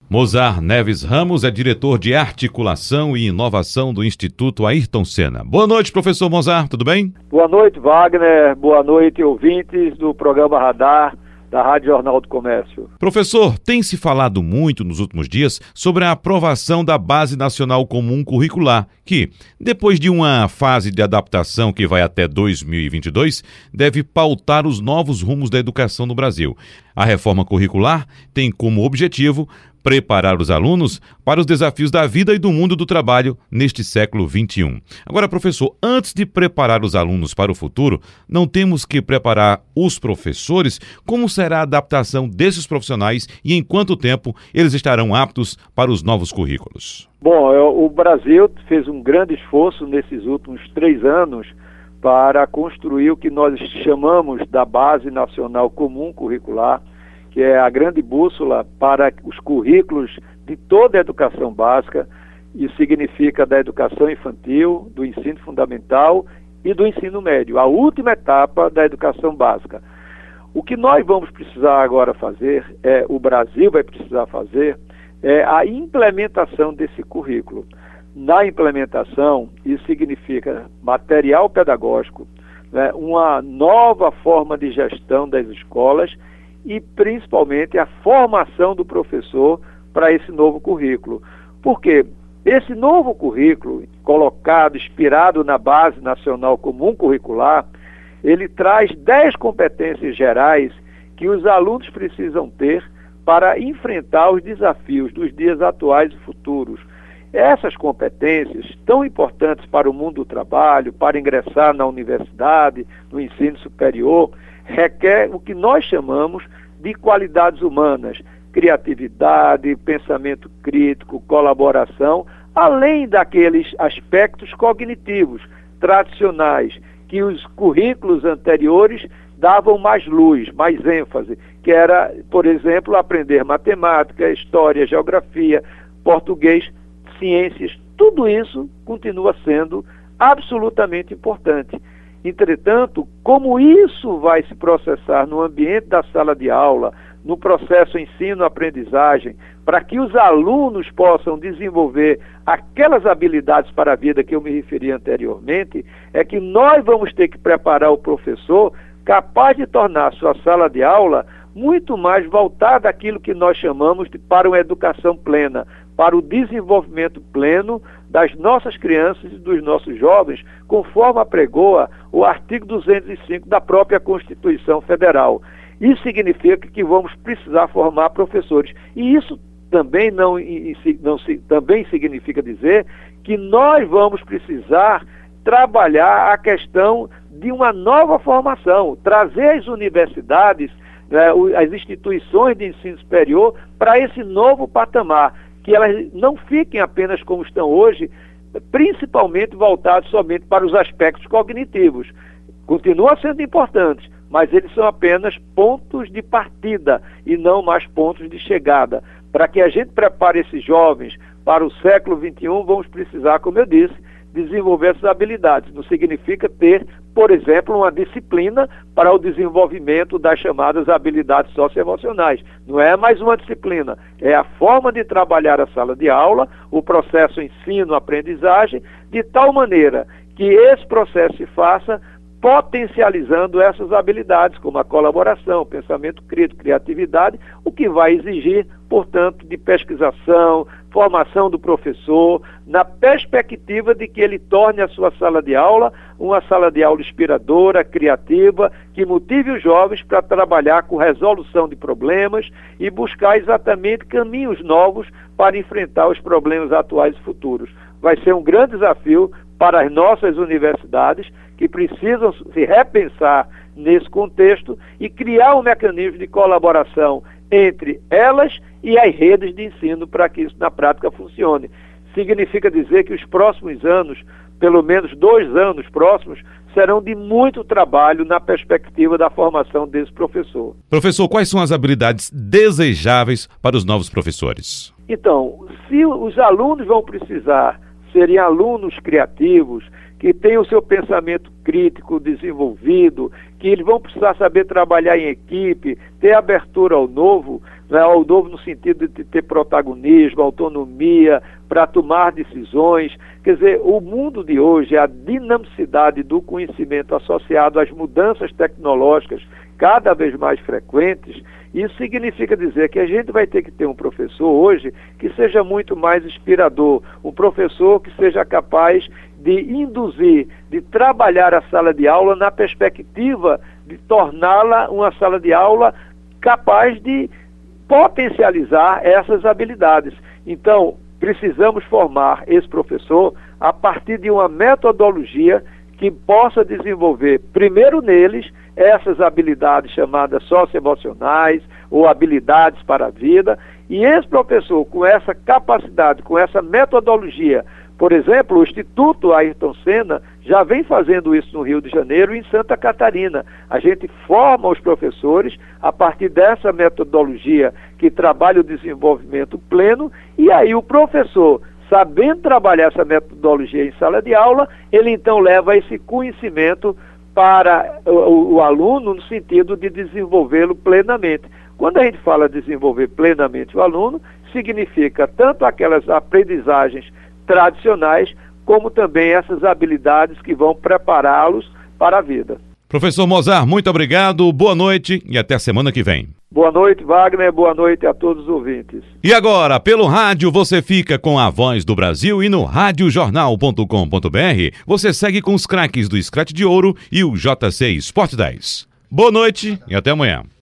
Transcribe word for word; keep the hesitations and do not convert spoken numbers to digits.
Mozar Neves Ramos é diretor de Articulação e Inovação do Instituto Ayrton Senna. Boa noite, professor Mozar, tudo bem? Boa noite, Wagner. Boa noite, ouvintes do programa Radar da Rádio Jornal do Comércio. Professor, tem se falado muito nos últimos dias sobre a aprovação da Base Nacional Comum Curricular, que, depois de uma fase de adaptação que vai até dois mil e vinte e dois, deve pautar os novos rumos da educação no Brasil. A reforma curricular tem como objetivo preparar os alunos para os desafios da vida e do mundo do trabalho neste século vinte e um. Agora, professor, antes de preparar os alunos para o futuro, não temos que preparar os professores? Como será a adaptação desses profissionais e em quanto tempo eles estarão aptos para os novos currículos? Bom, o Brasil fez um grande esforço nesses últimos três anos para construir o que nós chamamos da Base Nacional Comum Curricular, que é a grande bússola para os currículos de toda a educação básica. Isso significa da educação infantil, do ensino fundamental e do ensino médio, a última etapa da educação básica. O que nós vamos precisar agora fazer, é, o Brasil vai precisar fazer, é a implementação desse currículo. Na implementação, isso significa material pedagógico, né, uma nova forma de gestão das escolas e principalmente a formação do professor para esse novo currículo. Porque esse novo currículo, colocado, inspirado na Base Nacional Comum Curricular, ele traz dez competências gerais que os alunos precisam ter para enfrentar os desafios dos dias atuais e futuros. Essas competências, tão importantes para o mundo do trabalho, para ingressar na universidade, no ensino superior, requer o que nós chamamos de qualidades humanas, criatividade, pensamento crítico, colaboração, além daqueles aspectos cognitivos tradicionais que os currículos anteriores davam mais luz, mais ênfase, que era, por exemplo, aprender matemática, história, geografia, português, ciências. Tudo isso continua sendo absolutamente importante. Entretanto, como isso vai se processar no ambiente da sala de aula, no processo ensino-aprendizagem, para que os alunos possam desenvolver aquelas habilidades para a vida que eu me referi anteriormente, é que nós vamos ter que preparar o professor capaz de tornar a sua sala de aula muito mais voltada àquilo que nós chamamos de para uma educação plena, para o desenvolvimento pleno das nossas crianças e dos nossos jovens, conforme apregoa o artigo duzentos e cinco da própria Constituição Federal. Isso significa que vamos precisar formar professores. E isso também, não, não, também significa dizer que nós vamos precisar trabalhar a questão de uma nova formação, trazer as universidades, né, as instituições de ensino superior para esse novo patamar, que elas não fiquem apenas como estão hoje, principalmente voltadas somente para os aspectos cognitivos. Continuam sendo importantes, mas eles são apenas pontos de partida e não mais pontos de chegada. Para que a gente prepare esses jovens para o século vinte e um, vamos precisar, como eu disse, desenvolver essas habilidades. Não significa ter, por exemplo, uma disciplina para o desenvolvimento das chamadas habilidades socioemocionais. Não é mais uma disciplina, é a forma de trabalhar a sala de aula, o processo ensino-aprendizagem, de tal maneira que esse processo se faça potencializando essas habilidades, como a colaboração, pensamento crítico, criatividade, o que vai exigir, portanto, de pesquisação, formação do professor, na perspectiva de que ele torne a sua sala de aula uma sala de aula inspiradora, criativa, que motive os jovens para trabalhar com resolução de problemas e buscar exatamente caminhos novos para enfrentar os problemas atuais e futuros. Vai ser um grande desafio para as nossas universidades, que precisam se repensar nesse contexto e criar um mecanismo de colaboração entre elas e as redes de ensino para que isso na prática funcione. Significa dizer que os próximos anos, pelo menos dois anos próximos, serão de muito trabalho na perspectiva da formação desse professor. Professor, quais são as habilidades desejáveis para os novos professores? Então, se os alunos vão precisar serem alunos criativos, que tenham o seu pensamento crítico desenvolvido, que eles vão precisar saber trabalhar em equipe, ter abertura ao novo, né, ao novo no sentido de ter protagonismo, autonomia, para tomar decisões. Quer dizer, o mundo de hoje, a dinamicidade do conhecimento associado às mudanças tecnológicas cada vez mais frequentes, isso significa dizer que a gente vai ter que ter um professor hoje que seja muito mais inspirador, um professor que seja capaz de induzir, de trabalhar a sala de aula na perspectiva de torná-la uma sala de aula capaz de potencializar essas habilidades. Então, precisamos formar esse professor a partir de uma metodologia que possa desenvolver, primeiro neles, essas habilidades chamadas socioemocionais ou habilidades para a vida, e esse professor, com essa capacidade, com essa metodologia, por exemplo, o Instituto Ayrton Senna já vem fazendo isso no Rio de Janeiro e em Santa Catarina. A gente forma os professores a partir dessa metodologia que trabalha o desenvolvimento pleno, e aí o professor, sabendo trabalhar essa metodologia em sala de aula, ele então leva esse conhecimento para o, o aluno no sentido de desenvolvê-lo plenamente. Quando a gente fala desenvolver plenamente o aluno, significa tanto aquelas aprendizagens tradicionais, como também essas habilidades que vão prepará-los para a vida. Professor Mozart, muito obrigado, boa noite e até semana que vem. Boa noite, Wagner, boa noite a todos os ouvintes. E agora, pelo rádio, você fica com a Voz do Brasil e no rádio jornal ponto com ponto b r você segue com os craques do Scratch de Ouro e o J C Sport dez. Boa noite e até amanhã.